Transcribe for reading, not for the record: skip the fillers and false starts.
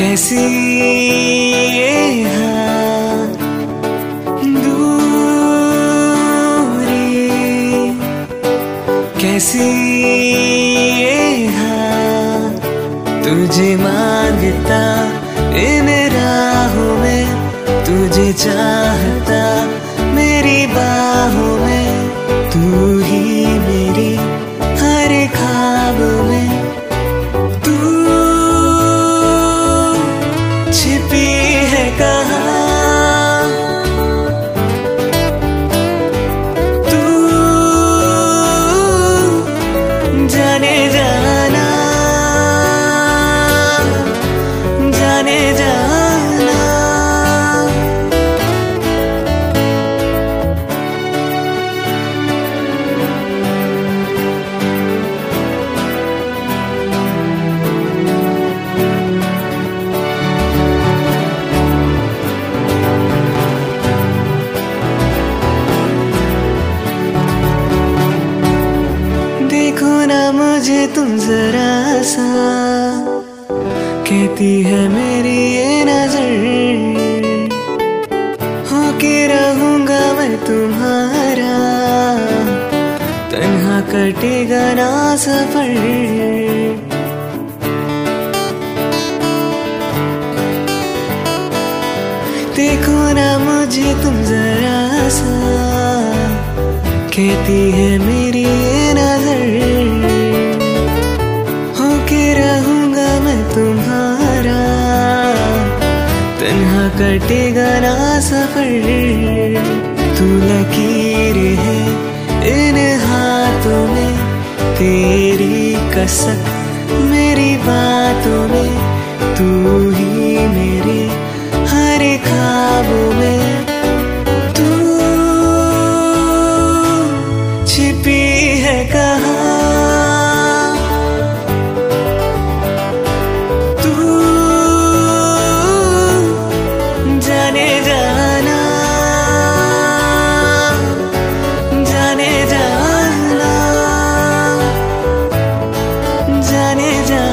कैसी ये दूरी, कैसी ये तुझे मांगता इन राहों में, तुझे चाहता मेरी बाहों में, तू ही मेरी हर ख्वाब में, तू छिपी है कहाँ, तू जाने जाना, जाने जाना। देखो ना मुझे तुम जरा सा, कहती है मेरी ये नजर, होके रहूंगा मैं तुम्हारा, तन्हा कटेगा ना सफर। देखो ना मुझे तुम जरा सा, कहती है मेरी ये नजर, होके रहूंगा मैं तुम्हारा, तन्हा कटेगा ना सफर। तू लकीर है इन हाथों में, तेरी कसक मेरी बातों में, तू ही मेरे हर ख्वाबों में, तू छिपी है कहाँ, तू जाने जाना, जाने जाना, जाने जाना।